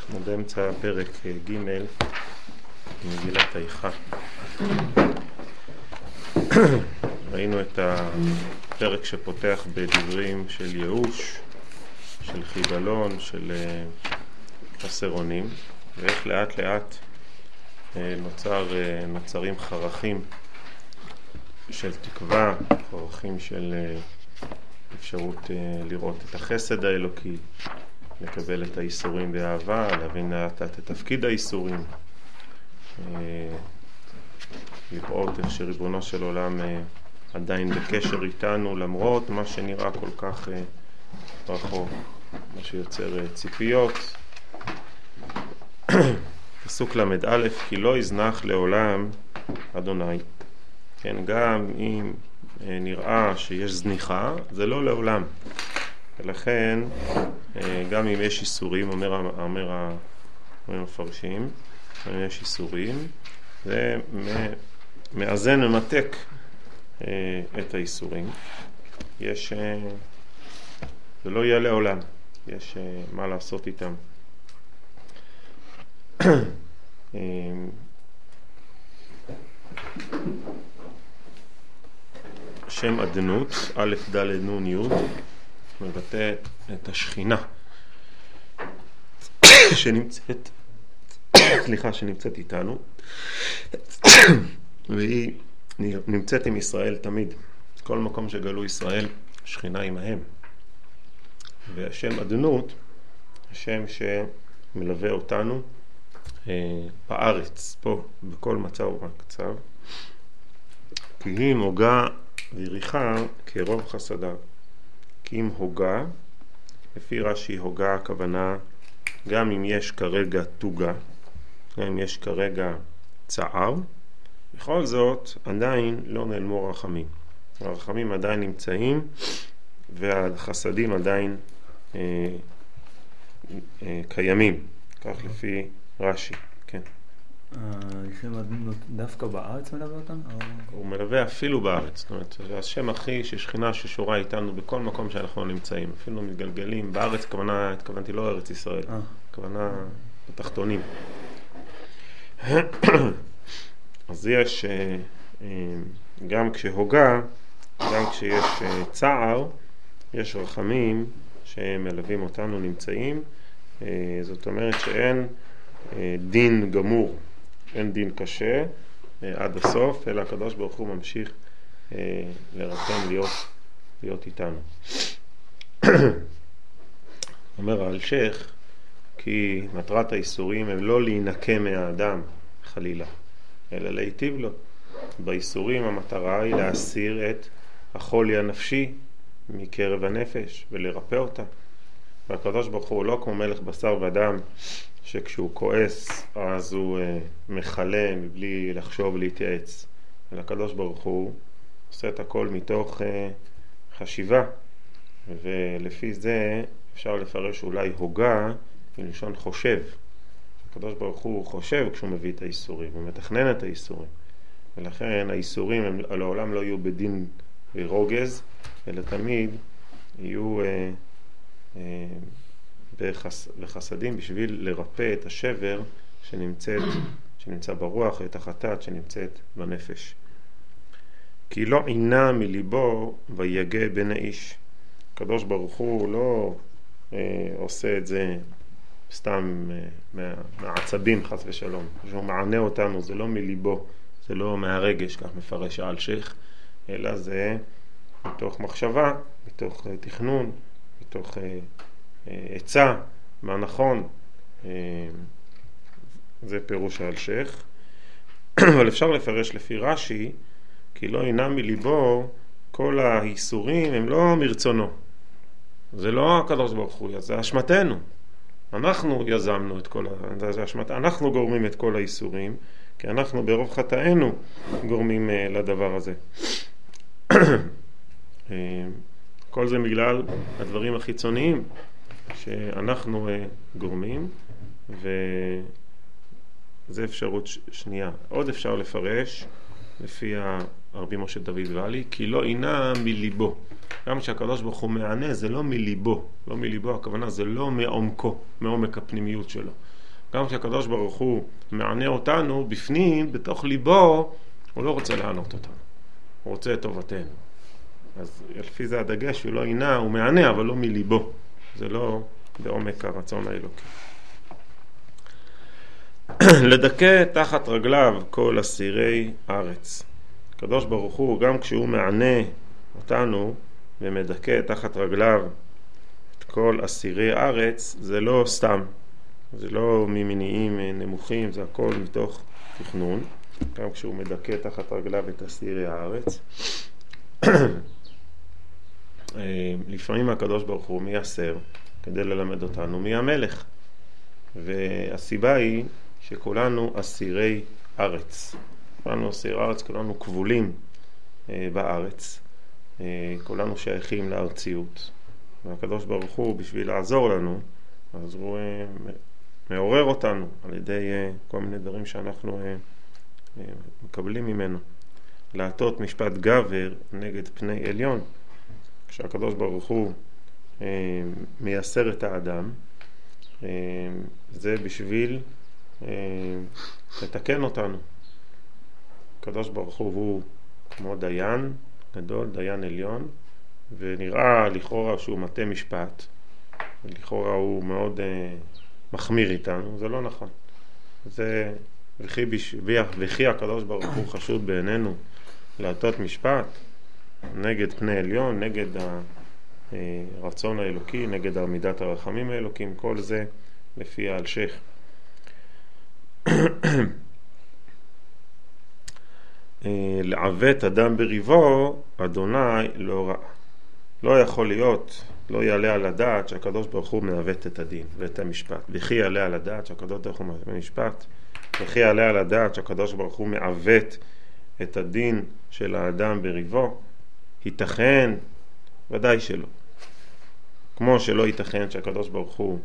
אנחנו באמצע פרק ג' מגילת איכה. ראינו את הפרק שפותח בדברים של ייאוש, של חידלון, של חסר אונים, ואיך לאט לאט נוצרים חרכים של תקווה, חרכים של אפשרות לראות את החסד האלוקי, לקבל את האיסורים באהבה, להבין לאט לאט את תפקיד האיסורים, לראות איך שריבונו של עולם עדיין בקשר איתנו למרות מה שנראה כל כך רחוק, מה שיוצר ציפיות. פסוק למד א', כי לא יזנח לעולם אדוני. כן, גם אם נראה שיש זניחה, זה לא לעולם. ולכן גם אם יש איסורים, אומר המפרשים, אם יש איסורים, זה מאזן ומתק את האיסורים. זה לא יהיה לעולם, יש מה לעשות איתם. שם אדנות, א' ד' נ' י', מבטא את השכינה שנמצאת איתנו, והיא נמצאת עם ישראל תמיד. כל מקום שגלו ישראל, שכינה עמהם. והשם אדנות, השם שמלווה אותנו בארץ, פה, בכל מצב ובמצב, כי היא מוגה ויריחה כרוב חסדיו. כי אם הוגה, לפי רש"י הוגה הכוונה גם אם יש כרגע תוגה, גם אם יש כרגע צער, בכל זאת עדיין לא נעלמו רחמים. הרחמים עדיין נמצאים והחסדים עדיין קיימים, כך לפי רש"י. כן. השם אדנות דווקא בארץ מלווה אותנו? הוא מלווה אפילו בארץ. זאת אומרת, זה השם הכי ששכינה ששורה איתנו בכל מקום שאנחנו נמצאים. אפילו מתגלגלים. בארץ התכוונתי לא ארץ ישראל. הכוונה בתחתונים. אז יש, גם כשהוגה, גם כשיש צער, יש רחמים שמלווים אותנו, נמצאים. זאת אומרת שאין דין גמור, אין דין קשה עד הסוף, אלא הקדוש ברוך הוא ממשיך לרחם להיות איתנו. אומר האלשיך, כי מטרת האיסורים הם לא להינקה מהאדם חלילה, אלא להיטיב לו. באיסורים המטרה היא להסיר את החולי הנפשי מקרב הנפש ולרפא אותה. והקדוש ברוך הוא לא כמו מלך בשר ודם, שכשהוא כועס אז הוא מחלה מבלי לחשוב ולהתייעץ. אלא הקדוש ברוך הוא עושה את הכל מתוך חשיבה, ולפי זה אפשר לפרש אולי הוגה מלשון חושב. הקדוש ברוך הוא חושב כשהוא מביא את האיסורים, הוא מתכנן את האיסורים, ולכן האיסורים הם לעולם לא יהיו בדין ורוגז, אלא תמיד יהיו בחסדים בשביל לרפא את השבר שנמצא ברוח, את החטאת שנמצאת בנפש. כי לא עינה מליבו ויגע בן האיש. הקדוש ברוך הוא לא עושה את זה סתם מהעצבים חס ושלום. שהוא מענה אותנו, זה לא מליבו, זה לא מהרגש, כך מפרש האלשיך, אלא זה מתוך מחשבה, מתוך תכנון, מתוך עצה, מה נכון. זה פירוש האלשיך. אבל אפשר לפרש לפי רש"י, כי לא עינה מליבו, כל האיסורים הם לא מרצונו. זה לא הקדוש ברוך הוא, זה אשמתנו. אנחנו יזמנו את כל אנחנו גורמים את כל האיסורים, כי אנחנו ברוב חטאינו גורמים לדבר הזה. כל זה בגלל הדברים החיצוניים שאנחנו גורמים, וזה אפשרות שנייה. עוד אפשר לפרש לפי הרבי משה דוד ואלי, כי לא עינה מליבו. גם שהקדוש ברוך הוא מענה, זה לא מליבו. לא מליבו, הכוונה זה לא מעומקו, מעומק הפנימיות שלו. גם כשהקדוש ברוך הוא מענה אותנו, בפנים, בתוך ליבו, הוא לא רוצה לענות אותנו. הוא רוצה את טובתנו. אז לפי זה הדגש, הוא לא עינה, הוא מענה, אבל לא מליבו. זה לא בעומק הרצון האלוקי. לדכא תחת רגליו כל אסירי ארץ. הקדוש ברוך הוא, גם כשהוא מענה אותנו ומדכא תחת רגליו את כל אסירי ארץ, זה לא סתם. זה לא ממניעים נמוכים, זה הכל מתוך תכנון. גם כשהוא מדכא תחת רגליו את אסירי הארץ. לפעמים הקדוש ברוך הוא מייסר כדי ללמד אותנו מי המלך. והסיבה היא שכולנו אסירי ארץ. כולנו אסירי ארץ, כולנו כבולים בארץ. כולנו שייכים לארציות. והקדוש ברוך הוא, בשביל לעזור לנו, אז הוא מעורר אותנו על ידי כל מיני דברים שאנחנו מקבלים ממנו. לעטות משפט גבר נגד פני עליון. כשהקדוש ברוך הוא מייסר את האדם, זה בשביל לתקן אותנו. הקדוש ברוך הוא כמו דיין גדול, דיין עליון, ונראה לכאורה שהוא מטה משפט, ולכאורה הוא מאוד מחמיר איתנו. זה לא נכון. זה וכי הקדוש ברוך הוא חשוד בעינינו לעטות משפט נגד פני עליון, נגד הרצון האלוקי, נגד עמידת הרחמים האלוקים. כל זה לפי האלשיך. לעוות אדם בריבו, אדוני לא ראה. לא יכול להיות, לא יעלה על הדעת שהקדוש ברוך הוא מעוות את הדין ואת המשפט. וכי יעלה על הדעת שהקדוש ברוך הוא מעוות משפט. וכי יעלה על הדעת שהקדוש ברוך הוא מעוות את הדין של האדם בריבו. ייתכן, ודאי שלא. כמו שלא ייתכן שהקדוש ברוך הוא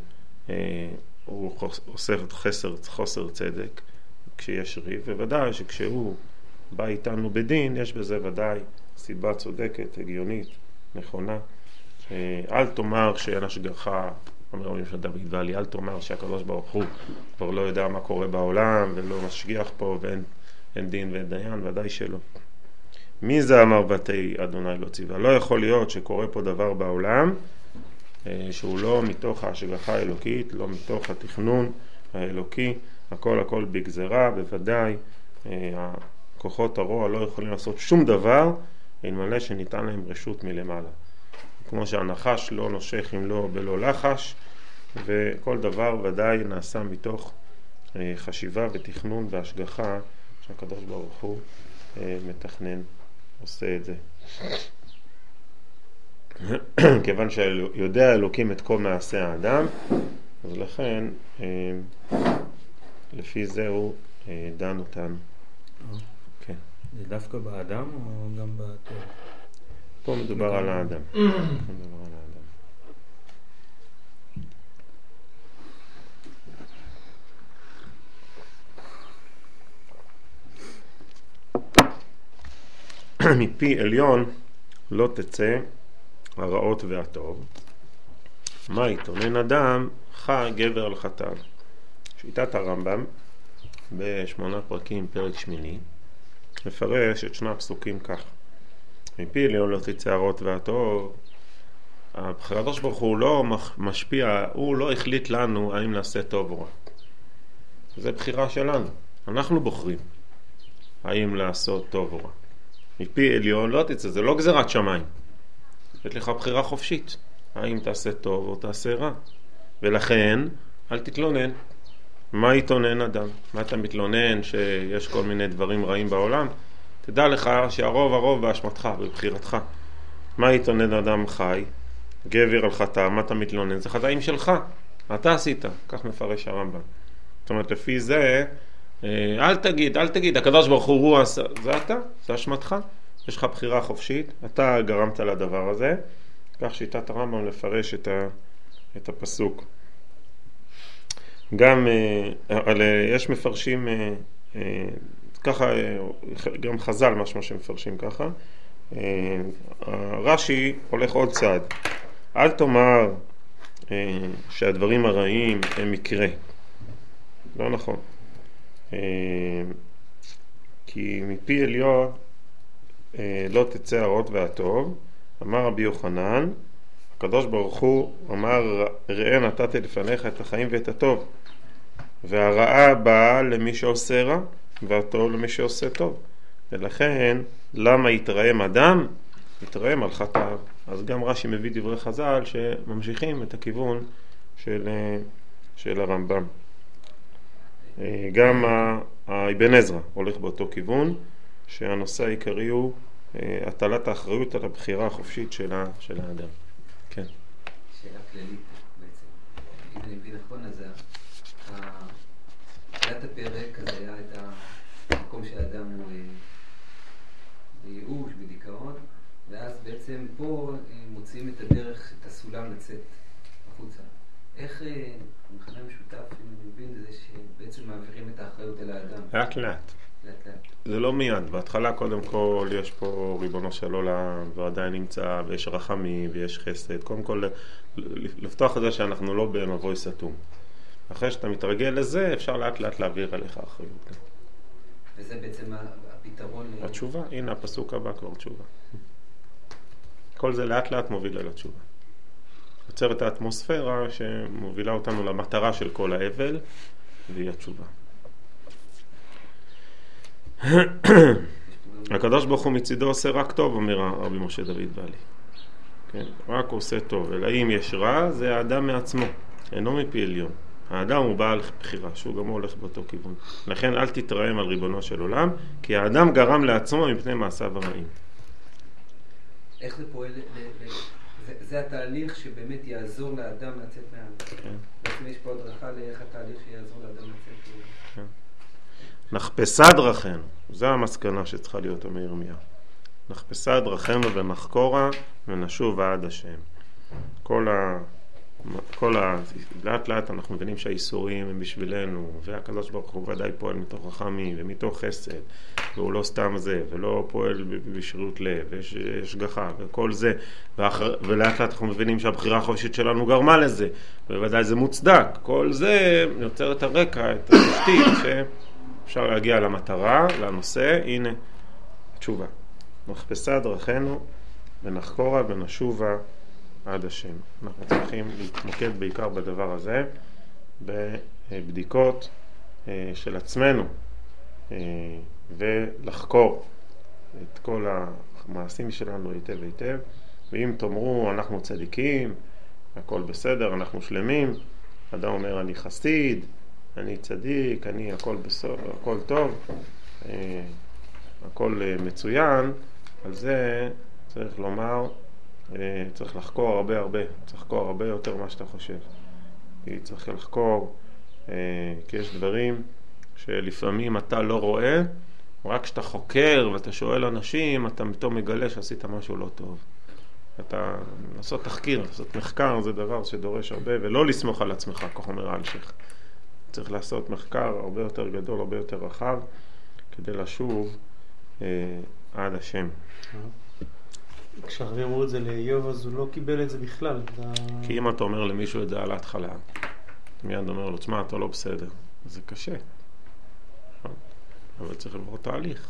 עושה חוסר צדק כשיש ריב, וודאי שכשהוא בא איתנו בדין, יש בזה ודאי סיבה צודקת, הגיונית, נכונה. אל תאמר שאין השגחה, אומר רבי של דוד ואלי, אל תאמר שהקדוש ברוך הוא כבר לא יודע מה קורה בעולם ולא משגיח פה ואין דין ואין דיין, ודאי שלא. מי זה אמר בתי אדוני לא ציווה? לא יכול להיות שקורה פה דבר בעולם שהוא לא מתוך ההשגחה האלוקית, לא מתוך התכנון האלוקי, הכל בגזרה. בוודאי כוחות הרוע לא יכולים לעשות שום דבר אלמלא שניתן להם רשות מלמעלה. כמו שהנחש לא נושך אם לא בלא לחש, וכל דבר ודאי נעשה מתוך חשיבה ותכנון והשגחה שהקדוש ברוך הוא מתכנן, עושה את זה. כיוון שיודע אלוקים את כל מעשה האדם, אז לכן לפי זה הוא דן אותנו. כן. זה דווקא באדם או גם בטוב? פה מדובר על האדם. מפי עליון לא תצא הרעות והטוב. מה יתונן אדם? חי גבר על חטאיו. שיטת הרמב"ם בשמונה פרקים, פרק שמיני, מפרש את שני הפסוקים כך. מפי עליון לא תצא הרעות והטוב. הקדוש ברוך הוא לא משפיע, הוא לא החליט לנו האם נעשה טוב או רע. זה בחירה שלנו. אנחנו בוחרים האם לעשות טוב או רע. מפי עליון לא תצא, זה לא גזירת שמיים. יש לך בחירה חופשית, האם תעשה טוב או תעשה רע. ולכן, אל תתלונן. מה יתונן אדם? מה אתה מתלונן שיש כל מיני דברים רעים בעולם? תדע לך שהרוב באשמתך, בבחירתך. מה יתונן אדם חי? גבר על חטא, מה אתה מתלונן? זה חטאים שלך, אתה עשית, כך מפרש הרמב"ם. זאת אומרת, לפי זה, אל תגיד, הקדוש ברוך הוא עשה, זה אתה, זה אשמתך. יש לך בחירה חופשית, אתה גרמת לדבר הזה, כך שיטת הרמב"ם לפרש את הפסוק. גם יש מפרשים ככה, גם חז"ל משמע שמפרשים ככה. רש"י הולך עוד צעד. אל תאמר שהדברים הרעים הם מקרה. לא נכון. כי מפי עליון לא תצא הרעות והטוב. אמר רבי יוחנן, הקדוש ברוך הוא אמר, ראה נתתי לפניך את החיים ואת הטוב, והרעה באה למי שעושה רע והטוב למי שעושה טוב. ולכן למה יתרעם אדם? יתרעם על חטאיו. אז גם רש"י מביא דברי חז"ל שממשיכים את הכיוון של הרמב"ם. גם האבן עזרא הולך באותו כיוון, שהנושא העיקרי הוא הטלת האחריות על הבחירה החופשית של האדם. כן. שאלה כללית בעצם. אם אני מבין נכון, אז תחילת הפרק אז היה את המקום שהאדם הוא בייאוש, בדיכאון, ואז בעצם פה מוצאים את הדרך, את הסולם לצאת החוצה. איך המכנה המשותף, אם אני מבין, זה שבעצם מעבירים את האחריות אל האדם? לאט לאט. זה לא מיד. בהתחלה קודם כל יש פה ריבונו של עולם, ועדיין נמצא, ויש רחמים, ויש חסד. קודם כל לפתוח את זה שאנחנו לא במבוי סתום. אחרי שאתה מתרגל לזה, אפשר לאט לאט להעביר עליך אחריות. וזה בעצם הפתרון? התשובה, הנה הפסוק הבא כבר תשובה. כל זה לאט לאט מוביל אל התשובה. יוצר את האטמוספירה שמובילה אותנו למטרה של כל האבל, והיא התשובה. הקדוש ברוך הוא מצידו עושה רק טוב, אומר רבי משה דוד בעלי. כן? רק עושה טוב. אלא אם יש רע, זה האדם מעצמו, אינו מפי עליון. האדם הוא בעל בחירה, שהוא גם הולך באותו כיוון. לכן אל תתרעם על ריבונו של עולם, כי האדם גרם לעצמו מפני מעשיו הרעים. איך זה פועל? זה התהליך שבאמת יעזור לאדם לצאת מהעם. כן. בעצם יש פה הדרכה לאיך התהליך שיעזור לאדם לצאת. כן. נחפשה דרכנו, זו המסקנה שצריכה להיות מירמיה. נחפשה דרכנו ונחקורה ונשוב עד השם. לאט לאט אנחנו מבינים שהאיסורים הם בשבילנו, והקדוש ברוך הוא ודאי פועל מתוך רחמים ומתוך חסד, והוא לא סתם זה, ולא פועל בשרירות לב, ויש השגחה וכל זה, ולאט לאט אנחנו מבינים שהבחירה החופשית שלנו גרמה לזה, ובוודאי זה מוצדק. כל זה יוצר את הרקע, את התשתית שאפשר להגיע למטרה, לנושא. הנה תשובה. נחפשה דרכנו ונחקורה ונשובה עד השם. אנחנו צריכים להתמקד בעיקר בדבר הזה, בבדיקות של עצמנו, ולחקור את כל המעשים שלנו היטב היטב. ואם תאמרו אנחנו צדיקים, הכל בסדר, אנחנו שלמים, אדם אומר אני חסיד, אני צדיק, אני הכל בסדר, הכל טוב, הכל מצוין, על זה צריך לומר, צריך לחקור הרבה, צריך לחקור הרבה יותר מה שאתה חושב. כי צריך לחקור, כי יש דברים שלפעמים אתה לא רואה, רק כשאתה חוקר ואתה שואל אנשים, אתה פתאום מגלה שעשית משהו לא טוב. אתה לעשות תחקיר, לעשות מחקר, זה דבר שדורש הרבה, ולא לסמוך על עצמך, כך אומר אלשיך. צריך לעשות מחקר הרבה יותר גדול, הרבה יותר רחב, כדי לשוב עד השם. כשהרבי אמרו את זה לאיוב, אז הוא לא קיבל את זה בכלל. כי אם אתה אומר למישהו את זה על ההתחלה, מיד אומר לו, תשמע, אתה לא בסדר. זה קשה. אבל צריך לבוא תהליך.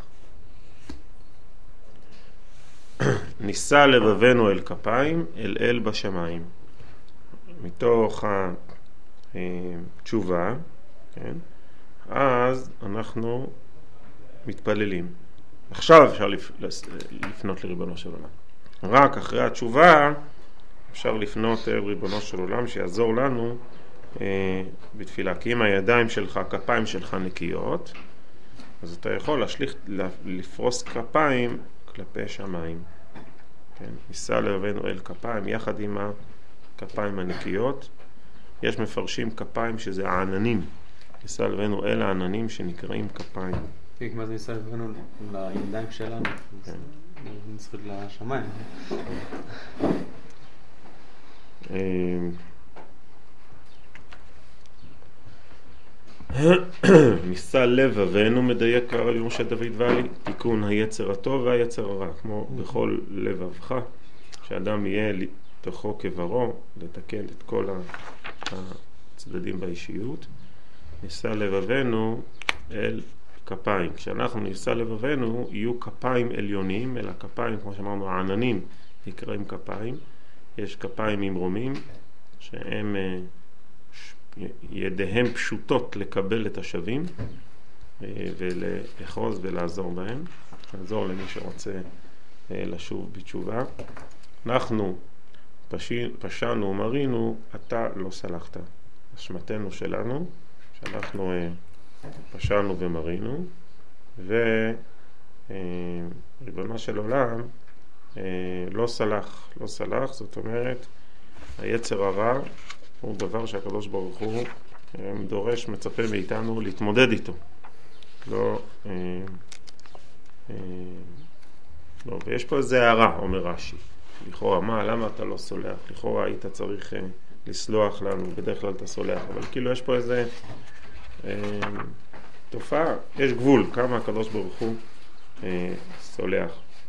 ניסה לבבנו אל כפיים, אל בשמיים. מתוך התשובה, כן? אז אנחנו מתפללים. עכשיו אפשר לפנות לריבונו של עולם. רק אחרי התשובה אפשר לפנות לריבונו של עולם שיעזור לנו בתפילה. כי אם הידיים שלך, הכפיים שלך נקיות, אז אתה יכול לפרוס כפיים כלפי שמיים. כן? ניסה לבבנו אל כפיים יחד עם הכפיים הנקיות. יש מפרשים כפיים שזה העננים. ניסה לבבנו אל העננים שנקראים כפיים. מה זה ניסה לבבנו לידיים שלנו? כן. נצחית לשמיים. ניסה לבבנו, מדייק הרבי משה דוד בעלי, תיקון היצר הטוב והיצר הרע, כמו בכל לבבך, שאדם יהיה לתוכו כברו, לתקן את כל הצדדים באישיות. נישא לבבנו אל כפיים. כשאנחנו נישא לבבנו יהיו כפיים עליונים, אלא כפיים, כמו שאמרנו, העננים נקראים כפיים. יש כפיים ממרומים שהם ידיהם פשוטות לקבל את השווים ולאחוז ולעזור בהם, לעזור למי שרוצה לשוב בתשובה. אנחנו פשענו ומרינו, אתה לא סלחת. אשמתנו שלנו, שאנחנו פשענו ומרינו, וריבונו של עולם לא סלח, זאת אומרת, היצר הרע הוא דבר שהקדוש ברוך הוא דורש, מצפה מאיתנו להתמודד איתו. לא, ויש פה איזה הערה, אומר רש"י. לכאורה, למה אתה לא סולח? לכאורה היית צריך לסלוח לנו, בדרך כלל אתה סולח, אבל כאילו יש פה איזה תופעה, יש גבול, כמה הקדוש ברוך הוא סולח.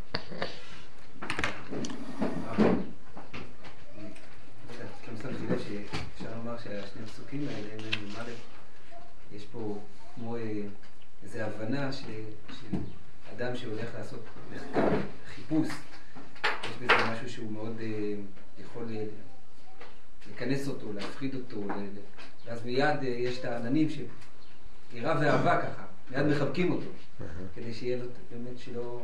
אפשר לומר שהשני הפסוקים האלה, יש פה כמו איזו הבנה של אדם שהולך לעשות מחקר, חיפוש. יש בזה משהו שהוא מאוד יכול לכנס אותו, להפחיד אותו, ואז מיד יש את העננים שיראה ואהבה ככה, מיד מחבקים אותו, כדי שיהיה לו באמת שלא...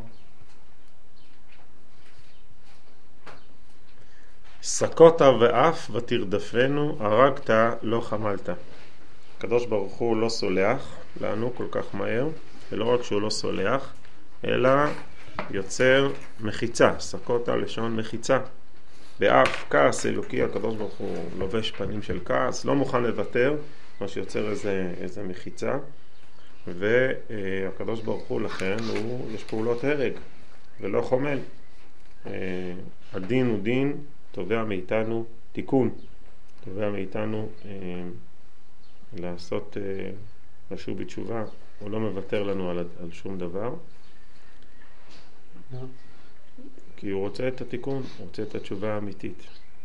סקות ואף ותרדפנו, הרגת לא חמלת. הקדוש ברוך הוא לא סולח לנו כל כך מהר, ולא רק שהוא לא סולח, אלא יוצר מחיצה. סקות לשון מחיצה. באף כעס אלוקי, הקדוש ברוך הוא לובש פנים של כעס, לא מוכן לוותר, מה שיוצר איזה מחיצה. והקדוש ברוך הוא לכן, יש פעולות הרג ולא חומל. הדין הוא דין, תובע מאיתנו תיקון, תובע מאיתנו לעשות משהו בתשובה, הוא לא מוותר לנו על שום דבר, כי הוא רוצה את התיקון, הוא רוצה את התשובה האמיתית.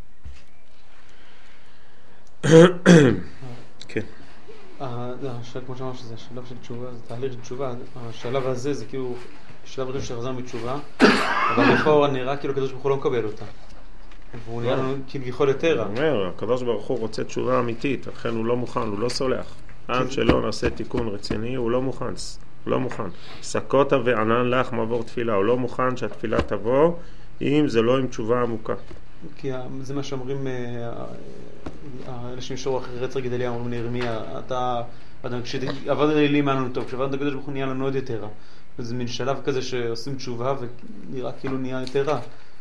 כן. כמו שאמר שזה השלב של תשובה, זה תהליך של תשובה, השלב הזה זה כאילו שלב ראשון שחזר מתשובה, אבל לכאורה נראה כאילו הקדוש ברוך הוא לא מקבל אותה. והוא נראה לנו כביכול יותר. הוא אומר, הקדוש ברוך הוא רוצה תשובה אמיתית, לכן הוא לא מוכן, הוא לא סולח. עד שלא נעשה תיקון רציני, הוא לא מוכן, הוא לא מוכן. סקות וענן לך מעבור תפילה, הוא לא מוכן שהתפילה תבוא, אם זה לא עם תשובה עמוקה. כי זה מה שאומרים, אלה שנשארו אחרי רצח גדליה, אומרים לירמיה, כשעבד לי מה לנו טוב, כשעבד הקדוש ברוך הוא נהיה לנו עוד יותר רע. וזה מין שלב כזה שעושים תשובה ונראה כאילו נהיה יותר רע.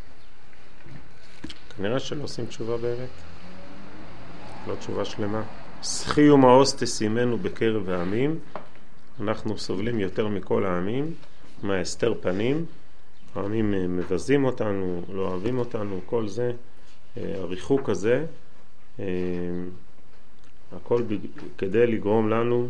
כנראה שלא עושים תשובה באמת, לא תשובה שלמה. שחי ומעוז תשימנו בקרב העמים, אנחנו סובלים יותר מכל העמים, מהסתר פנים, העמים מבזים אותנו, לא אוהבים אותנו, כל זה, הריחוק הזה, הכל כדי לגרום לנו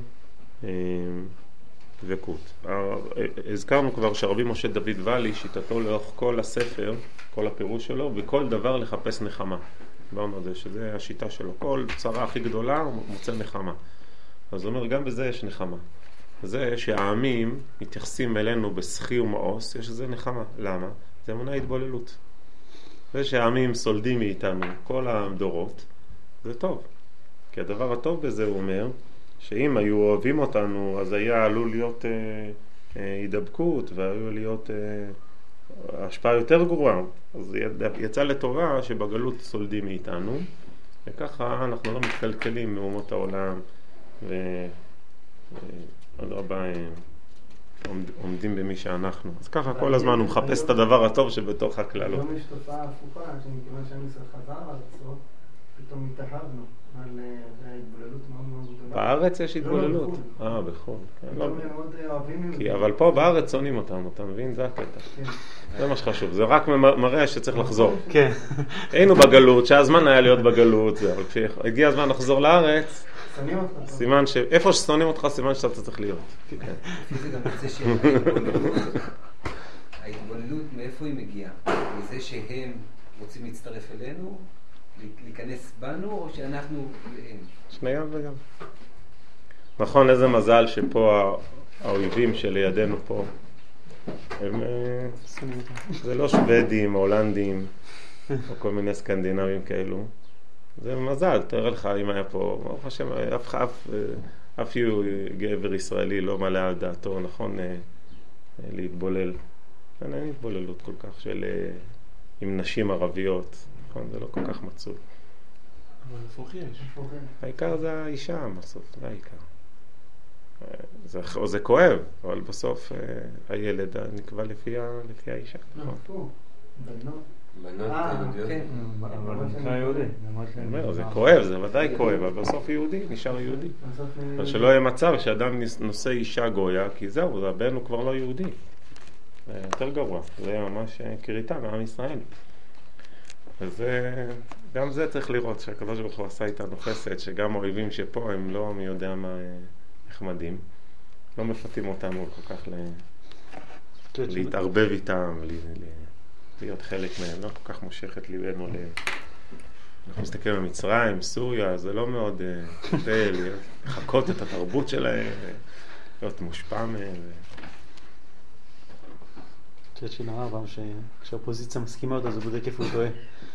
דבקות. הזכרנו כבר שרבי משה דוד ואלי, שיטתו לאורך כל הספר, כל הפירוש שלו, בכל דבר לחפש נחמה. דיברנו על זה, שזה השיטה שלו. כל צרה הכי גדולה הוא מוצא נחמה. אז הוא אומר, גם בזה יש נחמה. זה שהעמים מתייחסים אלינו בשחי ומעוס, יש לזה נחמה. למה? זה מונע התבוללות. זה שהעמים סולדים מאיתנו כל הדורות, זה טוב. כי הדבר הטוב בזה הוא אומר, שאם היו אוהבים אותנו, אז היה עלול להיות הידבקות, והיו להיות השפעה יותר גרועה. אז יצא לטובה שבגלות סולדים מאיתנו, וככה אנחנו לא מתקלקלים מאומות העולם, ועוד רבה עומדים במי שאנחנו. אז ככה כל הזמן הוא מחפש את הדבר הטוב שבתוך הכללות. היום יש תופעה הפוכה, שמכיוון שאני ישראל חזר ארצו, פתאום התאהבנו על ההתבוללות מאוד מאוד גדולה. בארץ יש התבוללות? בחול. מאוד אוהבים יהודים. אבל פה בארץ שונאים אותנו, אתה מבין? זה הקטע. זה מה שחשוב, זה רק מראה שצריך לחזור. כן. היינו בגלות, שהזמן היה להיות בגלות, אבל כשהגיע הזמן לחזור לארץ, סימן איפה ששונאים אותך, סימן שאתה צריך להיות. זה גם יוצא שההתבוללות, מאיפה היא מגיעה? מזה שהם רוצים להצטרף אלינו, להיכנס בנו, או שאנחנו אליהם? שניהם וגם. נכון, איזה מזל שפה האויבים שלידינו פה, הם, זה לא שוודים, הולנדים, או כל מיני סקנדינבים כאלו. זה מזל, תראה לך אם היה פה, ברוך השם, אף גבר ישראלי לא מלא על דעתו, נכון, להתבולל. אין התבוללות כל כך של עם נשים ערביות, נכון, זה לא כל כך מצוי. אבל הפוך יש. העיקר זה האישה בסוף, זה העיקר. זה כואב, אבל בסוף הילד נקבע לפי האישה. פה, בנות. בנות יהודיות. כן. אבל נקרא יהודי. זה כואב, זה ודאי כואב, אבל בסוף יהודי, נשאר יהודי. אבל שלא יהיה מצב שאדם נושא אישה גויה, כי זהו, הבן הוא כבר לא יהודי. זה יותר גרוע, זה יהיה ממש קריטה מעם ישראל. גם זה צריך לראות, שהקדוש ברוך הוא עשה איתנו חסד, שגם האויבים שפה הם לא מי יודע מה נחמדים, לא מפתים אותנו כל כך להתערבב איתם, להיות חלק מהם, לא כל כך מושך את ליבנו אנחנו מסתכלים על מצרים, סוריה, זה לא מאוד קוטה לחכות את התרבות שלהם, להיות מושפע מהם. חושבת שנראה פעם כשהאופוזיציה מסכימה אותה, זה בודק איפה הוא טועה.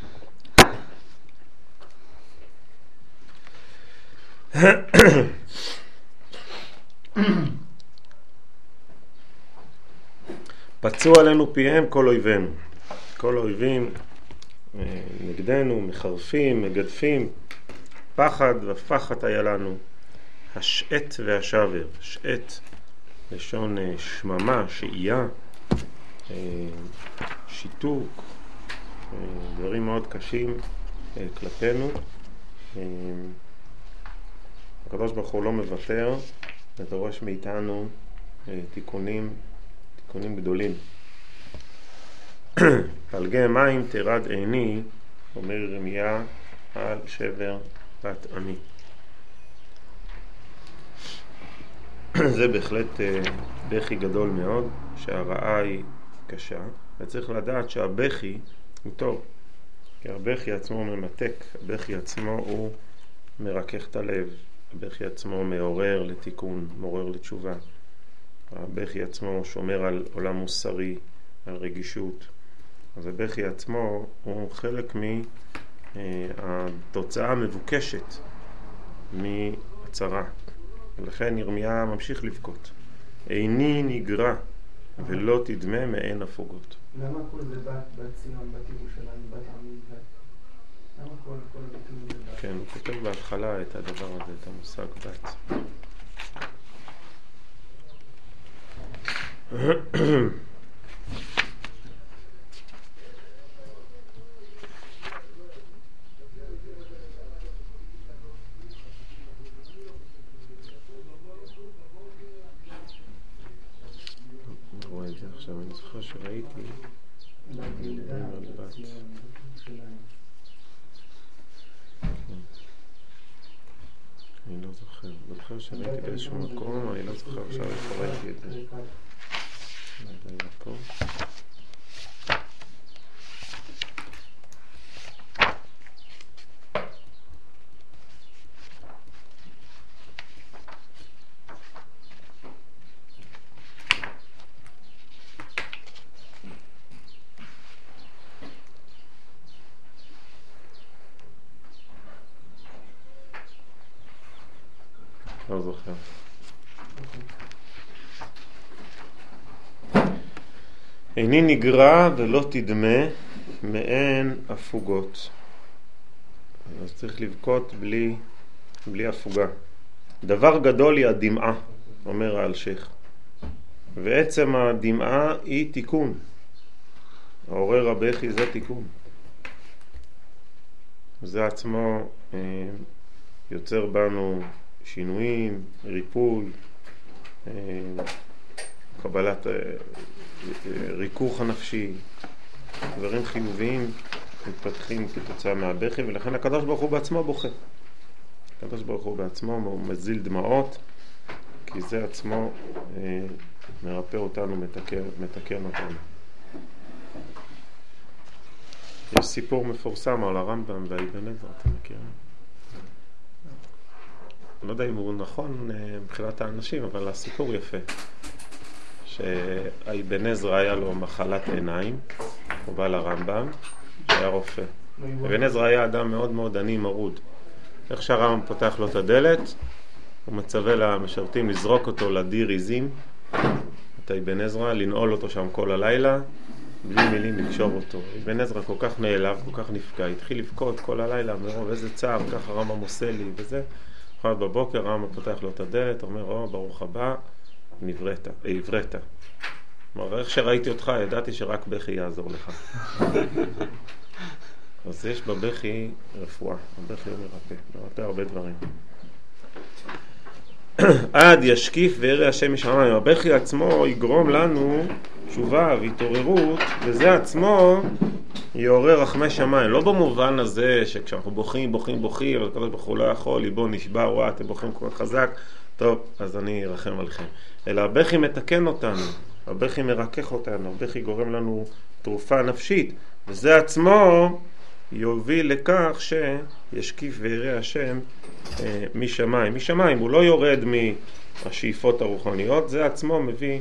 פצעו עלינו פיהם כל אויבינו. כל האויבים נגדנו, מחרפים, מגדפים, פחד ופחד היה לנו, השעת והשבר. שעת, לשון שממה, שאייה, שיתוק, דברים מאוד קשים כלפינו. הקדוש ברוך הוא לא מוותר, ודורש מאיתנו תיקונים גדולים. פלגי מים תרד עיני, אומר ירמיה, על שבר בת עמי. זה בהחלט בכי גדול מאוד, שהרעה היא קשה, וצריך לדעת שהבכי הוא טוב, כי הבכי עצמו ממתק, הבכי עצמו הוא מרכך את הלב, הבכי עצמו מעורר לתיקון, מעורר לתשובה, הבכי עצמו שומר על עולם מוסרי, על רגישות. אז הבכי עצמו הוא חלק מהתוצאה המבוקשת מהצרה. ולכן ירמיה ממשיך לבכות. עיני נגרע ולא תדמה מעין הפוגות. למה כל זה בת ציון, בת ירושלים, בת עמי, למה כל הביטוי זה בת? כן, הוא כותב בהתחלה את הדבר הזה, את המושג בת. עכשיו אני זוכר שראיתי אני לא זוכר שראיתי באיזשהו מקום, אני לא זוכר עכשיו איך ראיתי את זה. זה היה פה. לא זוכר. עיני נגרע ולא תדמה מעין הפוגות. אז צריך לבכות בלי הפוגה. דבר גדול היא הדמעה, אומר האלשיך. ועצם הדמעה היא תיקון. העורר הבכי זה תיקון. זה עצמו יוצר בנו שינויים, ריפוי, קבלת ריכוך הנפשי, דברים חיוביים מתפתחים כתוצאה מהבכי, ולכן הקדוש ברוך הוא בעצמו בוכה. הקדוש ברוך הוא בעצמו הוא מזיל דמעות, כי זה עצמו מרפא אותנו, מתקן אותנו. יש סיפור מפורסם על הרמב"ם והאבן עזרא, אתם מכירים? לא יודע אם הוא נכון מבחינת האנשים, אבל הסיפור יפה. שאבן עזרא היה לו מחלת עיניים, הוא בא לרמב"ם, שהיה רופא. אבן עזרא היה אדם מאוד מאוד עני מרוד. איך שהרמב"ם פותח לו את הדלת, הוא מצווה למשרתים לזרוק אותו לדיר עיזים, את אבן עזרא, לנעול אותו שם כל הלילה, בלי מילים לקשור אותו. אבן עזרא כל כך נעלב, כל כך נפגע, התחיל לבכות כל הלילה, מרוב איזה צער, ככה הרמב"ם עושה לי וזה. אחד בבוקר הרמב"ם פותח לו את הדלת, אומר, ברוך הבא, עברית. כלומר, איך שראיתי אותך, ידעתי שרק בכי יעזור לך. אז יש בבכי רפואה, בבכי הוא מרפא הרבה דברים. עד ישקיף וירא השם משמיים. הבכי עצמו יגרום לנו תשובה והתעוררות, וזה עצמו יעורר רחמי שמיים. לא במובן הזה שכשאנחנו בוכים, אבל הקדוש ברוך הוא לא יכול, ליבו נשבר, וואה, אתם בוכים כל כך חזק, טוב, אז אני ארחם עליכם. אלא הבכי מתקן אותנו, הבכי מרכך אותנו, הבכי גורם לנו תרופה נפשית, וזה עצמו יוביל לכך שישקיף וירא השם משמיים. משמיים, הוא לא יורד מהשאיפות הרוחניות, זה עצמו מביא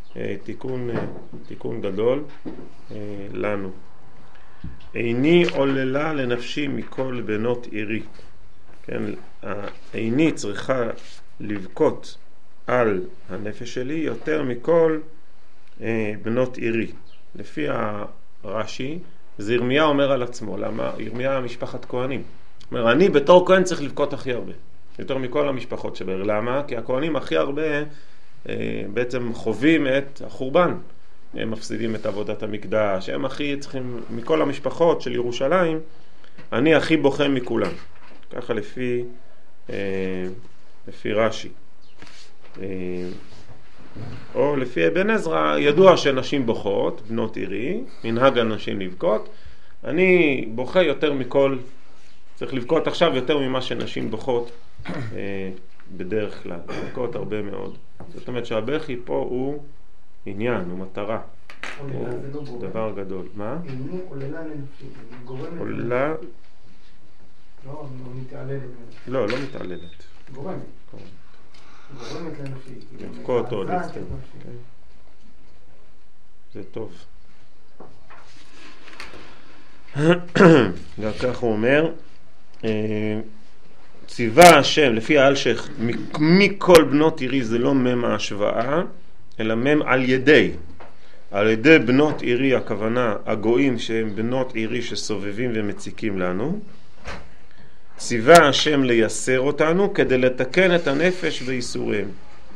תיקון גדול לנו. עיני עוללה לנפשי מכל בנות עירי. כן, עיני צריכה לבכות על הנפש שלי יותר מכל בנות עירי. לפי הרש"י, זה ירמיה אומר על עצמו. למה? ירמיה משפחת כהנים. אומר, אני בתור כהן צריך לבכות הכי הרבה. יותר מכל המשפחות שבעיר. למה? כי הכהנים הכי הרבה בעצם חווים את החורבן. הם מפסידים את עבודת המקדש. הם הכי צריכים, מכל המשפחות של ירושלים, אני הכי בוכה מכולם. ככה לפי רש"י. או לפי אבן עזרא, ידוע שנשים בוכות, בנות עירי, מנהג הנשים לבכות. אני בוכה יותר מכל, צריך לבכות עכשיו יותר ממה שנשים בוכות בדרך כלל. לבכות הרבה מאוד. זאת אומרת שהבכי פה הוא עניין, הוא מטרה. הוא דבר גדול. מה? עיני עוללה לנפשי. עוללה? לא, מתעללת. לא מתעללת. גורמת לנפשי. לבכות או להסתכל. זה טוב. גם כך הוא אומר, ציווה השם, לפי האלשך, מכל בנות עירי, זה לא מם ההשוואה, אלא מם על ידי בנות עירי, הכוונה הגויים שהם בנות עירי שסובבים ומציקים לנו. ציווה השם לייסר אותנו כדי לתקן את הנפש וייסוריהם.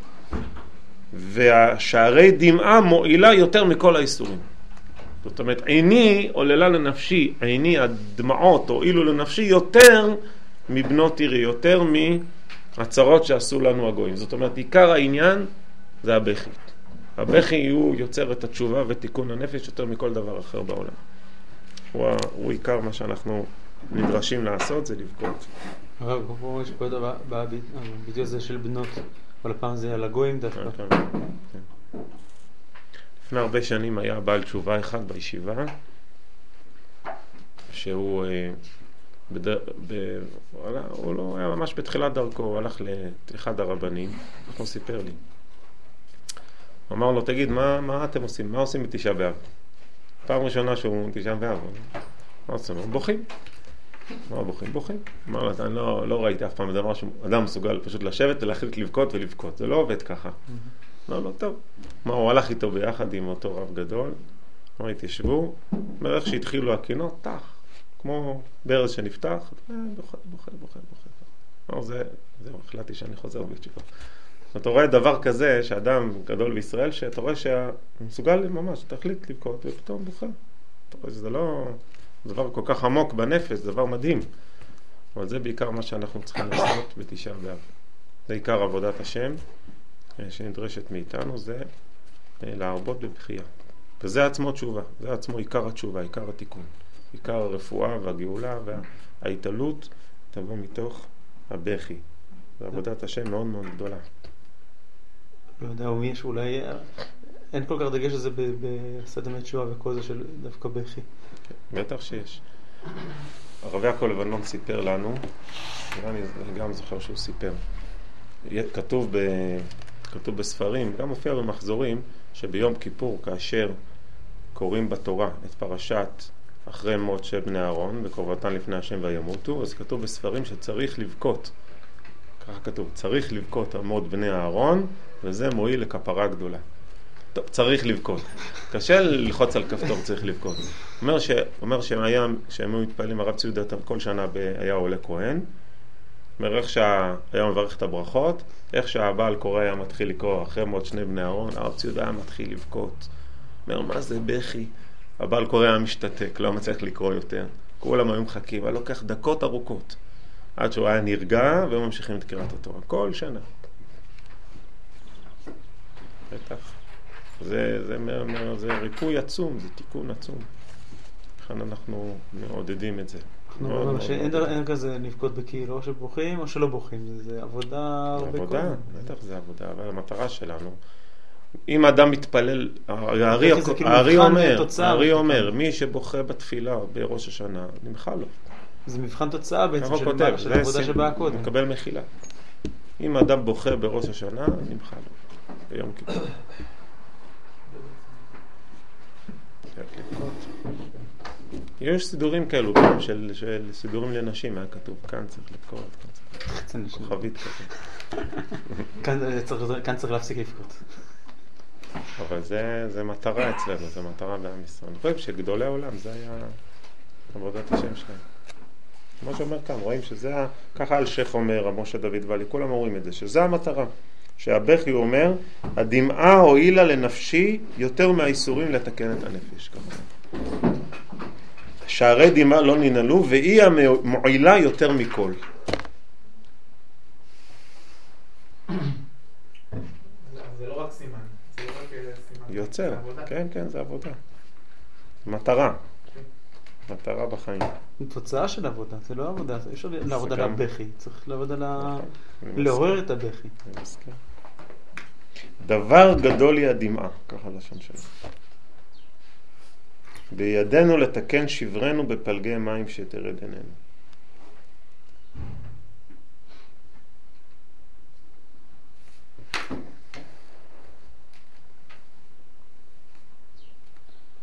והשערי דמעה מועילה יותר מכל האיסורים. זאת אומרת, עיני עוללה לנפשי, עיני הדמעות הועילו לנפשי יותר מבנות עירי, יותר מהצרות שעשו לנו הגויים. זאת אומרת, עיקר העניין זה הבכי. הבכי הוא יוצר את התשובה ותיקון הנפש יותר מכל דבר אחר בעולם. הוא עיקר מה שאנחנו נדרשים לעשות, זה לבכות. הרב, כמו יש פה בביטוי הזה של בנות, אבל הפעם זה על הגויים דווקא. לפני הרבה שנים היה בעל תשובה אחד בישיבה, שהוא הוא לא היה ממש בתחילת דרכו, הוא הלך לאחד הרבנים, הוא סיפר לי. הוא אמר לו, תגיד, מה אתם עושים? מה עושים בתשעה באב? פעם ראשונה שהוא תשעה באב. מה עושים? בוכים. מה בוכים? בוכים. אמר לו, אני לא ראיתי אף פעם דבר שאדם מסוגל פשוט לשבת ולהחליט לבכות ולבכות. זה לא עובד ככה. לא, טוב. מה, הוא הלך איתו ביחד עם אותו רב גדול, הוא התיישבו, בערך שהתחילו הקינות, תח, כמו ברז שנפתח, בוכה. זהו, החלטתי שאני חוזר בתשובה. אתה רואה דבר כזה, שאדם גדול בישראל, שאתה רואה שהוא מסוגל ממש, תחליט לבכות, ופתאום בוכה. אתה רואה שזה לא דבר כל כך עמוק בנפש, זה דבר מדהים. אבל זה בעיקר מה שאנחנו צריכים לעשות בתשעה באב. זה עיקר עבודת השם, שנדרשת מאיתנו, זה להרבות בבכייה. וזה עצמו תשובה, זה עצמו עיקר התשובה, עיקר התיקון. עיקר הרפואה והגאולה וההתעלות תבוא מתוך הבכי. זה עבודת השם מאוד מאוד גדולה. לא יודע, או יש אולי, אין כל כך דגש לזה בסדמי תשובה וכל זה של דווקא בכי. בטח שיש. הרב יעקב לבנון סיפר לנו, אני גם זוכר שהוא סיפר, כתוב בספרים, גם מופיע במחזורים, שביום כיפור כאשר קוראים בתורה את פרשת אחרי מות של בני אהרון וקרבתם לפני השם וימותו, אז כתוב בספרים שצריך לבכות, ככה כתוב, צריך לבכות על מות בני אהרון, וזה מועיל לכפרה גדולה. טוב, צריך לבכות. קשה ללחוץ על כפתור, צריך לבכות. אומר שהם היו מתפעלים, הרב ציודה כל שנה היה עולה כהן, אומר איך שהיה מברך את הברכות, איך שהבעל קורא היה מתחיל לקרוא אחרי מות שני בני אהרון, הרב ציודה היה מתחיל לבכות. אומר, מה זה בכי? הבעל קורא היה משתתק, לא מצליח לקרוא יותר. כולם היו מחכים, אבל לוקח דקות ארוכות. עד שהוא היה נרגע, והם ממשיכים את קריאת התורה. כל שנה. בטח. זה ריפוי עצום, זה תיקון עצום. לכן אנחנו מעודדים את זה. אנחנו אומרים שאין כזה לבכות בכאילו, או שבוכים או שלא בוכים. זה עבודה הרבה קודם. עבודה, בטח זה עבודה, אבל המטרה שלנו, אם אדם מתפלל, הארי אומר, מי שבוכה בתפילה בראש השנה, נמחה לו. זה מבחן תוצאה בעצם של העבודה שבאה קודם. מקבל מחילה. אם אדם בוכה בראש השנה, נמחה לו. ביום כיפור. יש סידורים כאלו גם של סידורים לנשים, היה כתוב כאן צריך לבכות, כאן צריך כוכבית כזה. כאן צריך להפסיק לבכות. אבל זה מטרה אצלנו, זה מטרה בעם ישראל. אני חושב שגדולי העולם זה היה עבודת השם שלהם. כמו שאומר כאן, רואים שזה, ככה אלשיך אומר, משה דוד ואלי, כולם אומרים את זה, שזה המטרה. שהבכי אומר, הדמעה הועילה לנפשי יותר מהאיסורים לתקן את הנפש. ככה. שערי דמעה לא ננעלו, והיא המועילה יותר מכל. זה לא רק סימן, זה לא רק סימן. יוצר, כן, זה עבודה. מטרה. מטרה בחיים. זו תוצאה של עבודה, זה לא עבודה, אי אפשר לעבוד על הבכי, צריך לעבוד על לעורר את הבכי. אני מסכים. דבר גדול היא הדמעה, ככה לשון שלנו. בידינו לתקן שברנו בפלגי מים שתרד עינינו.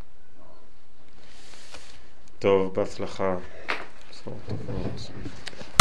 טוב, בהצלחה.